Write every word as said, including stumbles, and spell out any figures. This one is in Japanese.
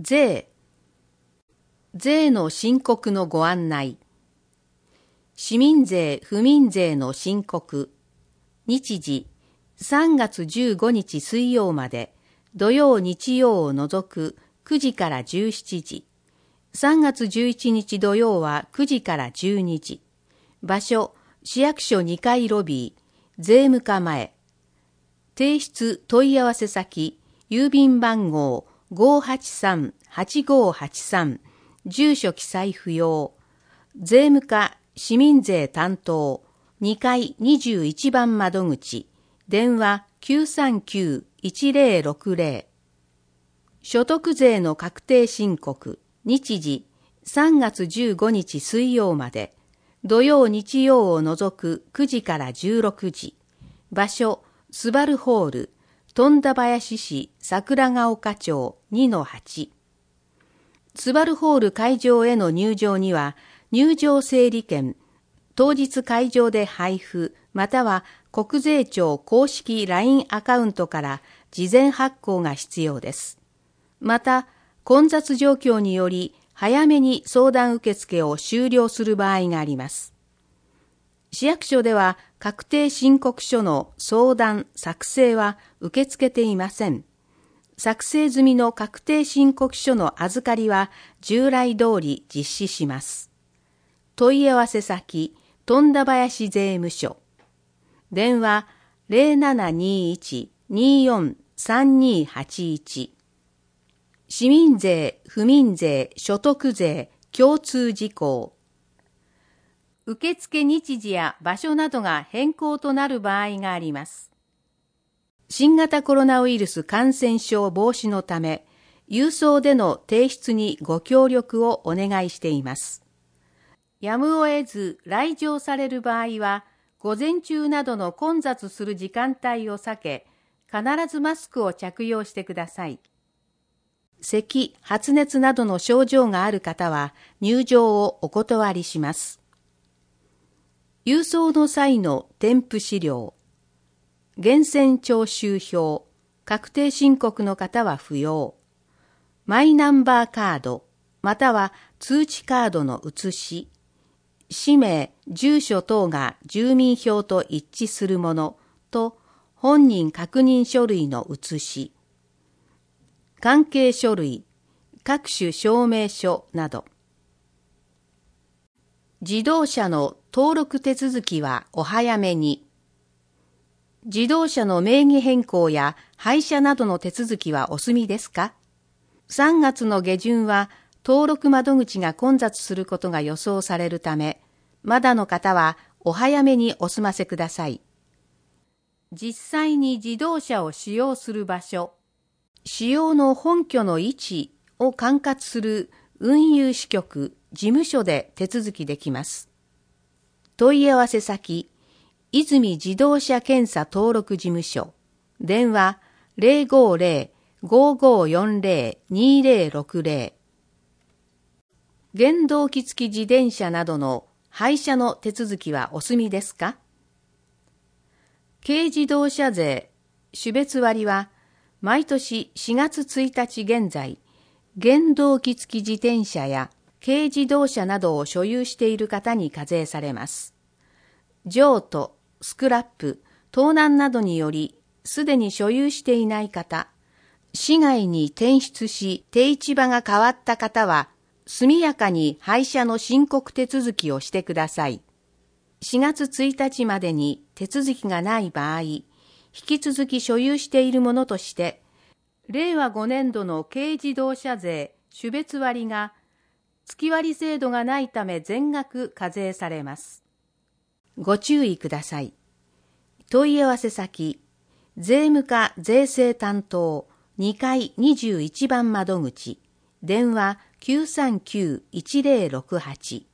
税。税の申告のご案内。市民税・府民税の申告。日時、さんがつじゅうごにち水曜まで、土曜日曜を除くくじからじゅうしちじ。さんがつじゅういちにち土曜はくじからじゅうにじ。場所、市役所にかいロビー、税務課前。提出問い合わせ先、郵便番号 ごーはちさんはちごーはちさん、住所記載不要。税務課市民税担当にかいにじゅういちばん窓口、電話 きゅうさんきゅういちぜろろくぜろ。所得税の確定申告。日時、さんがつじゅうごにち水曜まで、土曜日曜を除くくじからじゅうろくじ。場所、スバルホール、富田林市桜ヶ丘町 にのはち。スバルホール会場への入場には、入場整理券、当日会場で配布、または国税庁公式 ライン アカウントから事前発行が必要です。また、混雑状況により早めに相談受付を終了する場合があります。市役所では確定申告書の相談・作成は受け付けていません。作成済みの確定申告書の預かりは従来通り実施します。問い合わせ先、富田林税務署。電話 ゼロななにいち によん さんにはちいち。市民税、府民税、所得税、共通事項。受付日時や場所などが変更となる場合があります。新型コロナウイルス感染症防止のため、郵送での提出にご協力をお願いしています。やむを得ず来場される場合は、午前中などの混雑する時間帯を避け、必ずマスクを着用してください。咳、発熱などの症状がある方は入場をお断りします。郵送の際の添付資料。源泉徴収票、確定申告の方は不要。マイナンバーカード、または通知カードの写し。氏名、住所等が住民票と一致するものと本人確認書類の写し。関係書類、各種証明書など。自動車の登録手続きはお早めに。自動車の名義変更や廃車などの手続きはお済みですか？さんがつの下旬は登録窓口が混雑することが予想されるため、まだの方はお早めにお済ませください。実際に自動車を使用する場所、使用の本拠の位置を管轄する運輸支局、事務所で手続きできます。問い合わせ先、泉自動車検査登録事務所、電話 ゼロごゼロ ごーごーよんゼロ にゼロろくゼロ。原動機付き自転車などの廃車の手続きはお済みですか？軽自動車税、種別割は、毎年しがつついたち現在、原動機付き自転車や軽自動車などを所有している方に課税されます。譲渡、スクラップ、盗難などにより、すでに所有していない方、市外に転出し定位置場が変わった方は、速やかに廃車の申告手続きをしてください。しがつついたちまでに手続きがない場合、引き続き所有しているものとして、れいわごねんどの軽自動車税種別割が月割制度がないため全額課税されます。ご注意ください。問い合わせ先、税務課税制担当にかいにじゅういちばん窓口、電話 きゅうさんきゅういちゼロろくはち。